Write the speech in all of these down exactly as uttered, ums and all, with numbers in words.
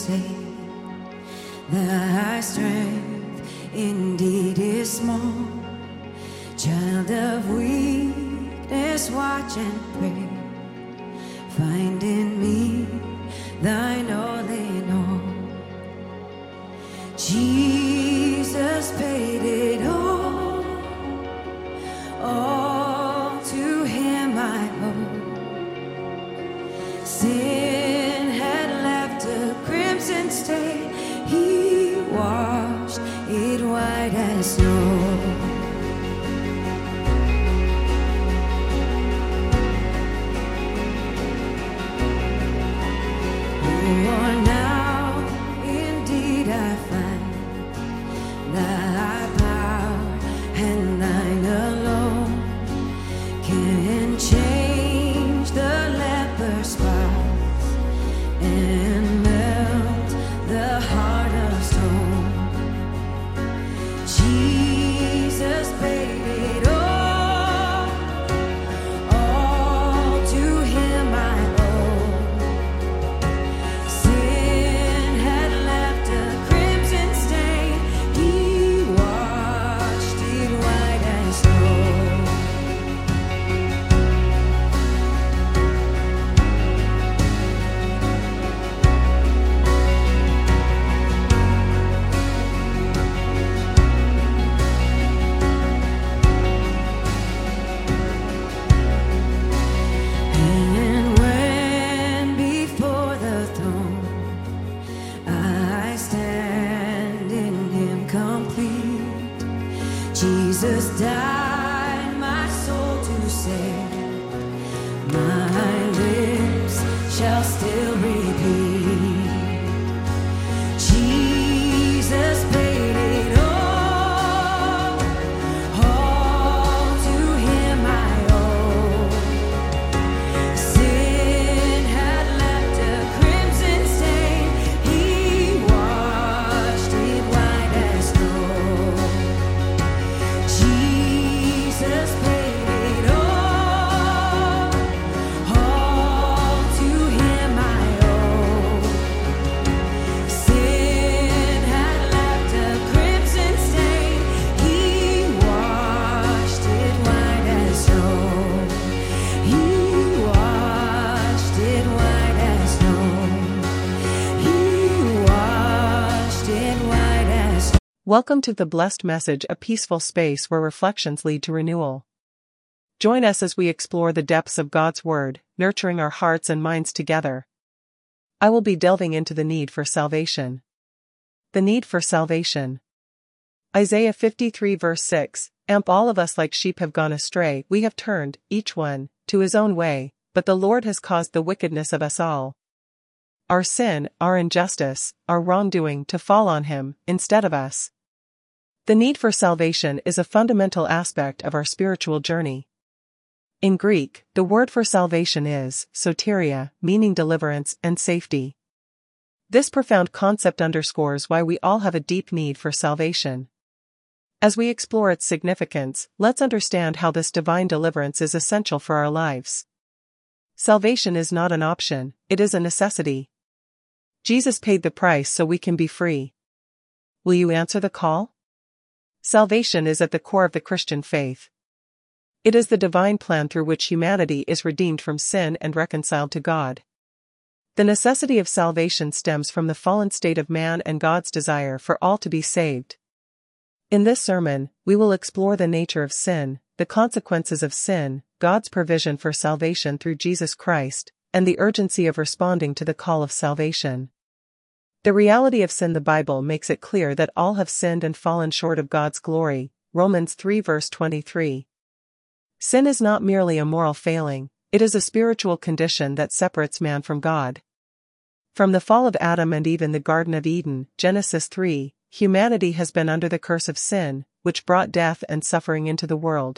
say, thy strength indeed is small. Child of weakness, watch and pray. Find in me thine all in all. Jesus paid it all. All to him I owe. Sin had left a crimson stain. He washed it white as snow. Jesus died my soul to save. My lips shall still repeat. Jesus paid it all. All to him I owe. Sin had left a crimson stain. He washed it white as snow. Jesus paid it all. All to him I owe. Sin had left a crimson stain. He washed it white as snow. He washed it white as snow. He washed it white as snow. Welcome to The Blessed Message, a peaceful space where reflections lead to renewal. Join us as we explore the depths of God's Word, nurturing our hearts and minds together. I will be delving into the need for salvation. The need for salvation. Isaiah fifty-three verse six, Amp all of us like sheep have gone astray, we have turned, each one, to his own way, but the Lord has caused the wickedness of us all. Our sin, our injustice, our wrongdoing to fall on him, instead of us. The need for salvation is a fundamental aspect of our spiritual journey. In Greek, the word for salvation is soteria, meaning deliverance and safety. This profound concept underscores why we all have a deep need for salvation. As we explore its significance, let's understand how this divine deliverance is essential for our lives. Salvation is not an option, it is a necessity. Jesus paid the price so we can be free. Will you answer the call? Salvation is at the core of the Christian faith. It is the divine plan through which humanity is redeemed from sin and reconciled to God. The necessity of salvation stems from the fallen state of man and God's desire for all to be saved. In this sermon, we will explore the nature of sin, the consequences of sin, God's provision for salvation through Jesus Christ, and the urgency of responding to the call of salvation. The reality of sin. The Bible makes it clear that all have sinned and fallen short of God's glory, Romans three verse twenty-three. Sin is not merely a moral failing, it is a spiritual condition that separates man from God. From the fall of Adam and Eve in the Garden of Eden, Genesis three, humanity has been under the curse of sin, which brought death and suffering into the world.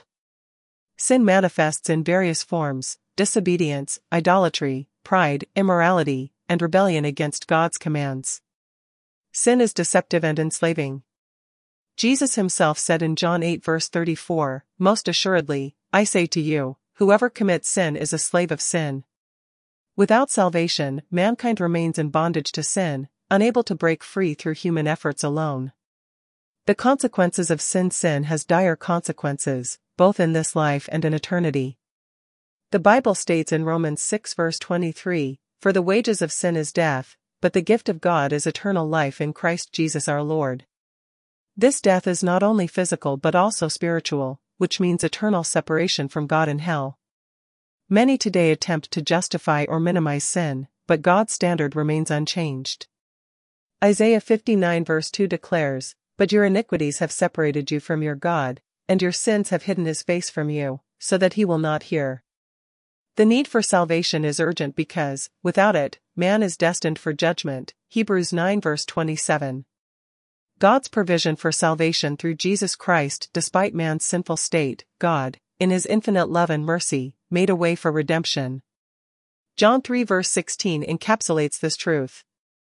Sin manifests in various forms: disobedience, idolatry, pride, immorality, and rebellion against God's commands. Sin is deceptive and enslaving. Jesus himself said in John eight verse thirty-four, Most assuredly, I say to you, whoever commits sin is a slave of sin. Without salvation, mankind remains in bondage to sin, unable to break free through human efforts alone. The consequences of sin Sin has dire consequences, both in this life and in eternity. The Bible states in Romans six verse twenty-three, "For the wages of sin is death, but the gift of God is eternal life in Christ Jesus our Lord." This death is not only physical but also spiritual, which means eternal separation from God in hell. Many today attempt to justify or minimize sin, but God's standard remains unchanged. Isaiah fifty-nine verse two declares, "But your iniquities have separated you from your God, and your sins have hidden his face from you, so that he will not hear." The need for salvation is urgent because, without it, man is destined for judgment. Hebrews nine verse twenty-seven. God's provision for salvation through Jesus Christ. Despite man's sinful state, God, in his infinite love and mercy, made a way for redemption. John three verse sixteen encapsulates this truth.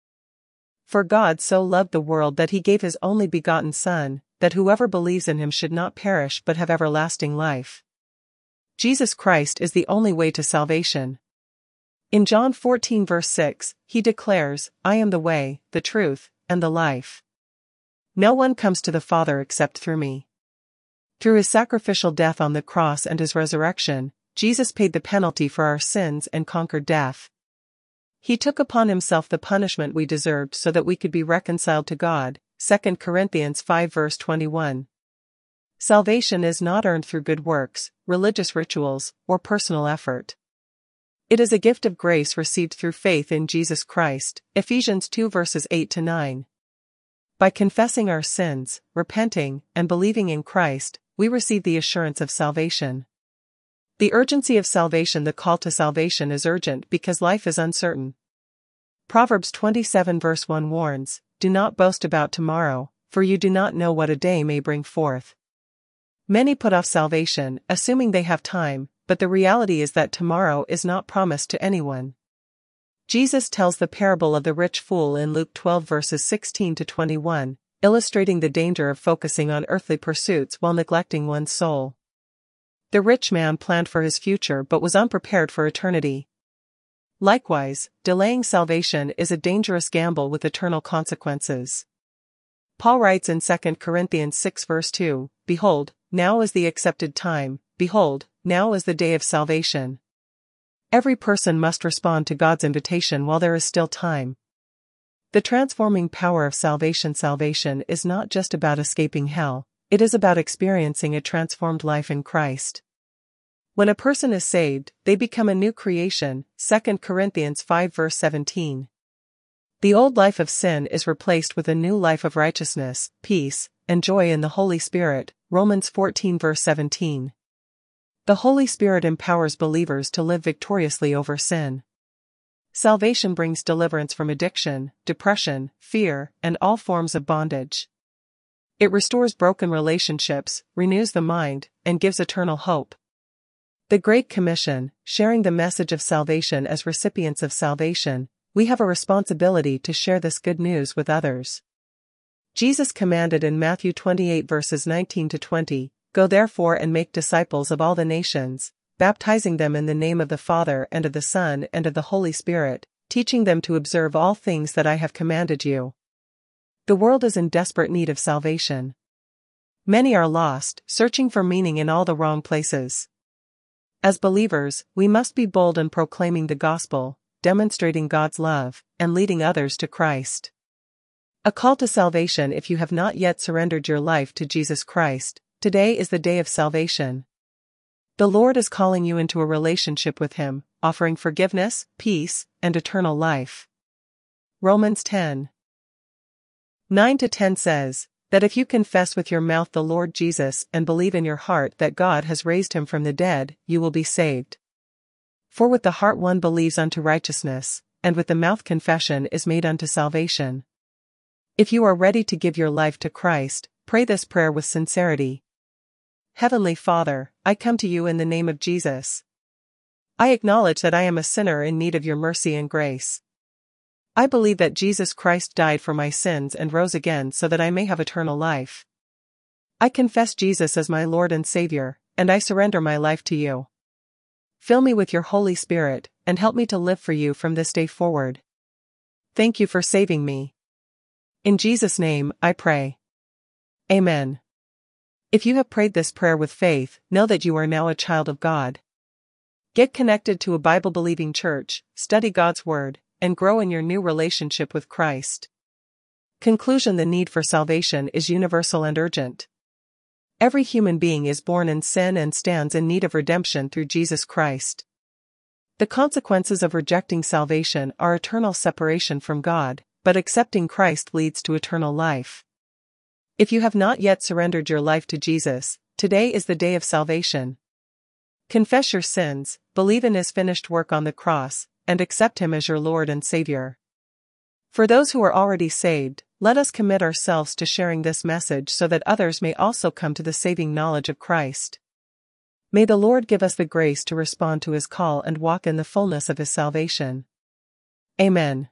"For God so loved the world that he gave his only begotten Son, that whoever believes in him should not perish but have everlasting life." Jesus Christ is the only way to salvation. In John fourteen verse six, he declares, "I am the way, the truth, and the life. No one comes to the Father except through me." Through his sacrificial death on the cross and his resurrection, Jesus paid the penalty for our sins and conquered death. He took upon himself the punishment we deserved so that we could be reconciled to God. Second Corinthians five verse twenty-one. Salvation is not earned through good works, religious rituals, or personal effort. It is a gift of grace received through faith in Jesus Christ. Ephesians two verses eight to nine. By confessing our sins, repenting, and believing in Christ, we receive the assurance of salvation. The urgency of salvation. The call to salvation is urgent because life is uncertain. Proverbs twenty-seven verse one warns, "Do not boast about tomorrow, for you do not know what a day may bring forth." Many put off salvation, assuming they have time, but the reality is that tomorrow is not promised to anyone. Jesus tells the parable of the rich fool in Luke twelve verses sixteen to twenty-one, illustrating the danger of focusing on earthly pursuits while neglecting one's soul. The rich man planned for his future but was unprepared for eternity. Likewise, delaying salvation is a dangerous gamble with eternal consequences. Paul writes in Second Corinthians six verse two, "Behold, now is the accepted time, behold, now is the day of salvation." Every person must respond to God's invitation while there is still time. The transforming power of salvation. Salvation is not just about escaping hell, it is about experiencing a transformed life in Christ. When a person is saved, they become a new creation. Second Corinthians five verse seventeen. The old life of sin is replaced with a new life of righteousness, peace, and joy in the Holy Spirit. Romans fourteen verse seventeen. The Holy Spirit empowers believers to live victoriously over sin. Salvation brings deliverance from addiction, depression, fear, and all forms of bondage. It restores broken relationships, renews the mind, and gives eternal hope. The Great Commission, sharing the message of salvation. As recipients of salvation, we have a responsibility to share this good news with others. Jesus commanded in Matthew twenty-eight verses nineteen to twenty, "Go therefore and make disciples of all the nations, baptizing them in the name of the Father and of the Son and of the Holy Spirit, teaching them to observe all things that I have commanded you." The world is in desperate need of salvation. Many are lost, searching for meaning in all the wrong places. As believers, we must be bold in proclaiming the gospel, demonstrating God's love, and leading others to Christ. A call to salvation. If you have not yet surrendered your life to Jesus Christ, today is the day of salvation. The Lord is calling you into a relationship with Him, offering forgiveness, peace, and eternal life. Romans ten nine to ten says, that if you confess with your mouth the Lord Jesus and believe in your heart that God has raised him from the dead, you will be saved. For with the heart one believes unto righteousness, and with the mouth confession is made unto salvation. If you are ready to give your life to Christ, pray this prayer with sincerity. Heavenly Father, I come to you in the name of Jesus. I acknowledge that I am a sinner in need of your mercy and grace. I believe that Jesus Christ died for my sins and rose again so that I may have eternal life. I confess Jesus as my Lord and Savior, and I surrender my life to you. Fill me with your Holy Spirit, and help me to live for you from this day forward. thank you for saving me. In Jesus' name, I pray. Amen. If you have prayed this prayer with faith, know that you are now a child of God. Get connected to a Bible-believing church, study God's Word, and grow in your new relationship with Christ. Conclusion: the need for salvation is universal and urgent. Every human being is born in sin and stands in need of redemption through Jesus Christ. The consequences of rejecting salvation are eternal separation from God, but accepting Christ leads to eternal life. If you have not yet surrendered your life to Jesus, today is the day of salvation. Confess your sins, believe in His finished work on the cross, and accept Him as your Lord and Savior. For those who are already saved, let us commit ourselves to sharing this message so that others may also come to the saving knowledge of Christ. May the Lord give us the grace to respond to His call and walk in the fullness of His salvation. Amen.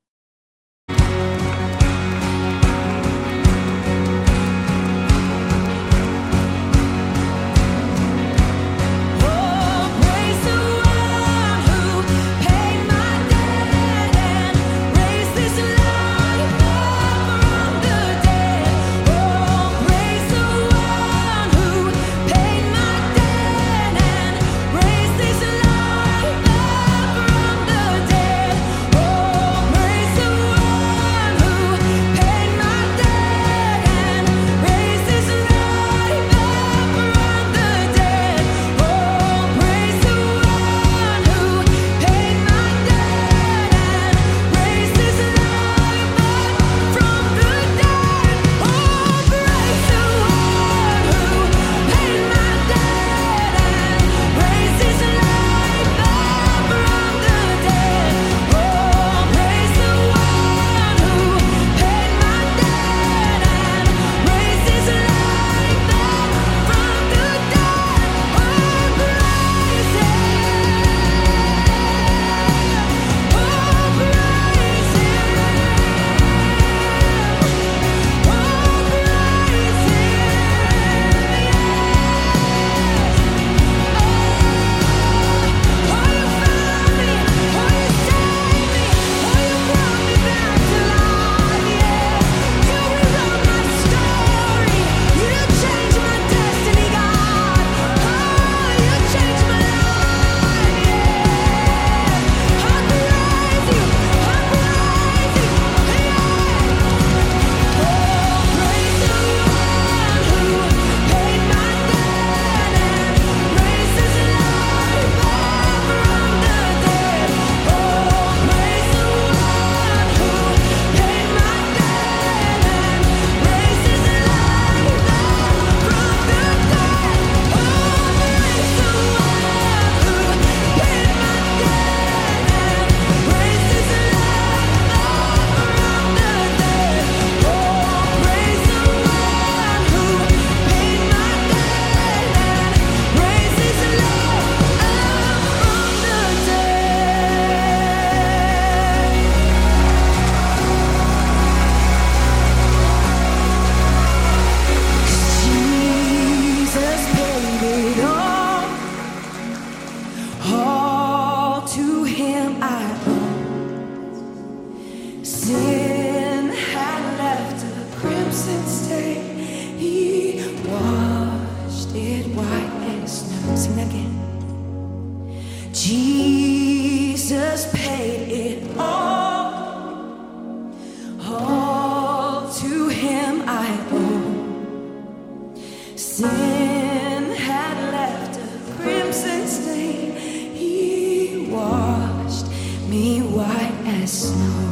Jesus paid it all. All to Him I owe. Sin had left a crimson stain. He washed me white as snow.